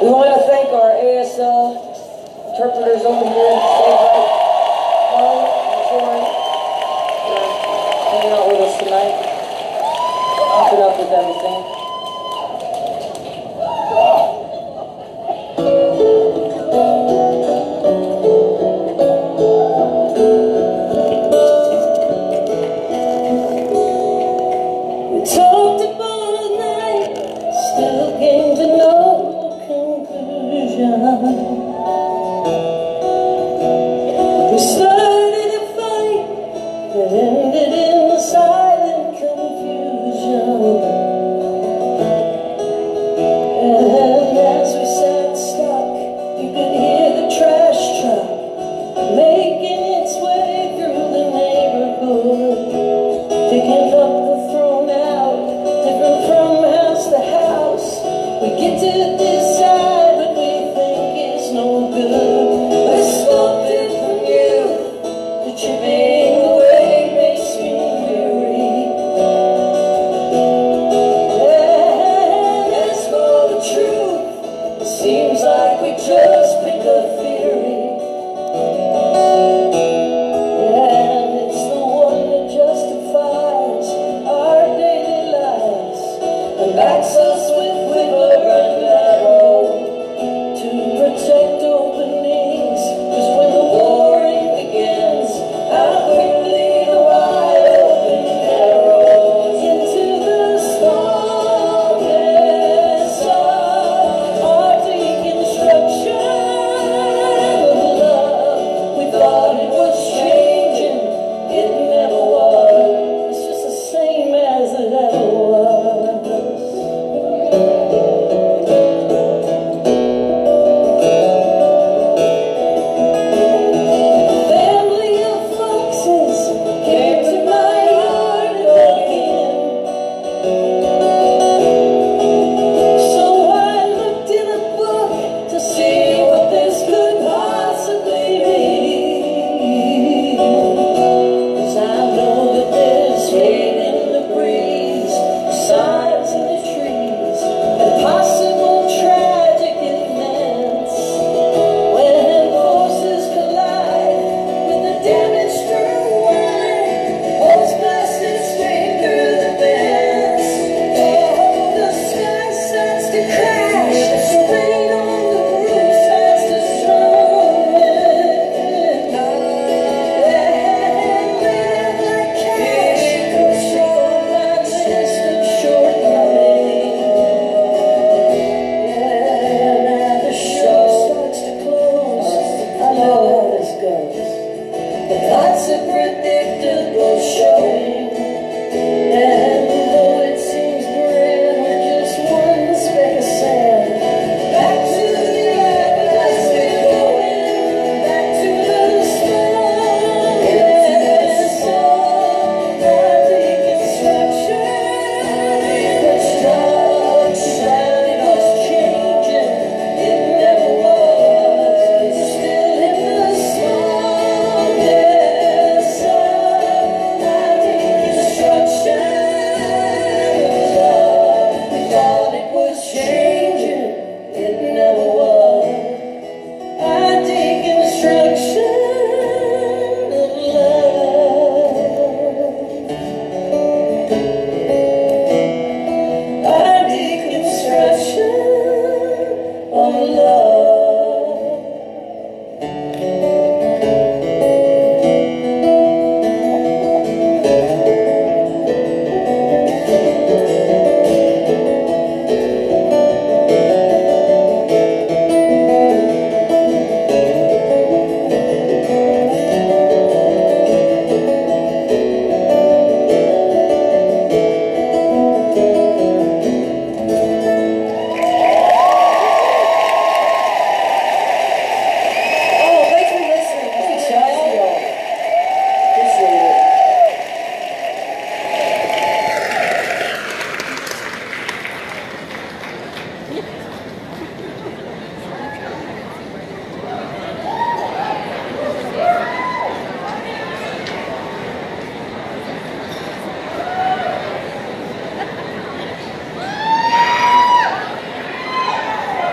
We want to thank our ASL interpreters over here, Dave Wright, Molly, and Corey, for hanging out with us tonight, keeping up with everything. We talked about a night, still came to no conclusion. We started a fight that ended in silent confusion. And as we sat stuck, you could hear the trash truck making its way through the neighborhood, picking up the thrown out, different from house to house. We get to decide what we think is no good. I smoked it from you, the chipping away makes me weary. And as for the truth, it seems like we just picked a theory. And it's the one that justifies our daily lives and backs us with quiver and arrow to protect openings. 'Cause when the warring begins, how quickly the wide open arrows into the smallness of our deconstruction of love. We thought it was changing, it never was. It's just the same as it ever was. Family of foxes came to my yard again. So I looked in a book to see what this could possibly mean. 'Cause I know that there's hate in the breeze, signs in the trees, and possible tragic events. When forces collide with the damage through wine, holds blasted straight through the vents. Oh, the sky starts to crash, the rain on the roof starts to strum. And red like cash goes short on my list of shortcomings. Yeah, now the show starts to close. I know how this goes. The thoughts are predictable showing. And though it seems grand, we're just one speck of sand. Back to the eyewitness we're going, back to the smallness of our deconstruction. Construction, it was changing, it never was. It's still in the smallness of our deconstruction. We thought it was changing, it never was. Our deconstruction of love. Our deconstruction of love.